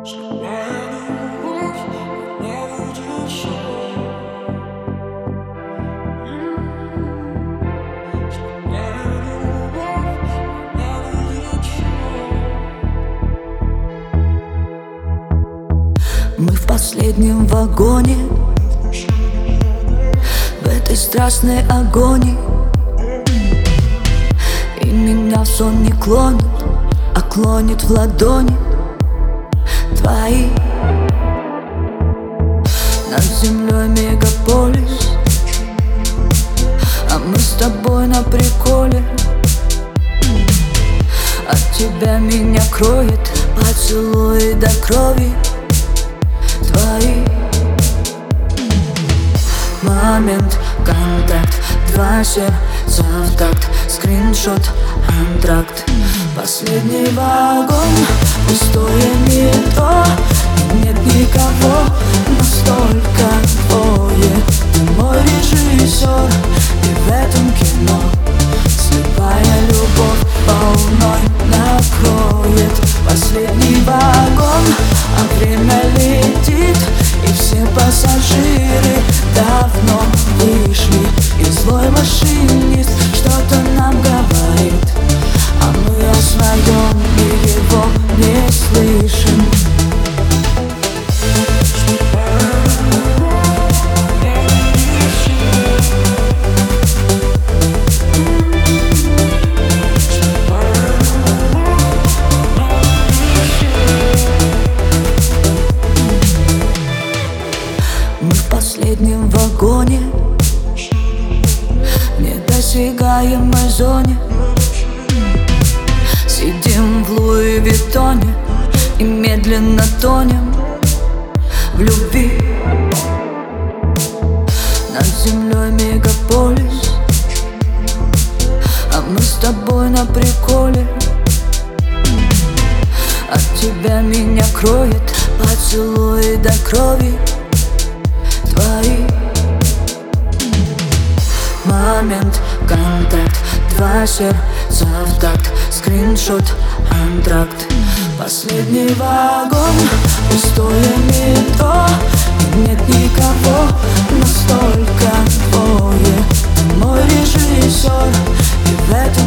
Мы в последнем вагоне, в этой страстной агонии, и меня в сон не клонит, а клонит в ладони твои. Над землей мегаполис, а мы с тобой на приколе. От тебя меня кроет поцелуи до крови твои. Момент, контакт, два сердца в такт, скриншот, антракт. Последний вагон, пустое метро, и нет никого, настолько двое. Ты мой режиссер, и в этом кино слепая любовь волной накроет. Последний вагон, а время летит, и все пассажиры давно вышли. И злой машинист что-то нам говорит, а мы о своем и его не слышим. Мы в последнем вагоне, в недосягаемой зоне. Сидим в Луи Виттоне и медленно тонем в любви. Над землей мегаполис, а мы с тобой на приколе. От тебя меня кроет поцелуи до крови твои. Момент, контакт, два сердца в такт, скриншот, антракт. Последний вагон, пустое метро, и нет никого, настолько двое. Ты мой режиссер, и в этом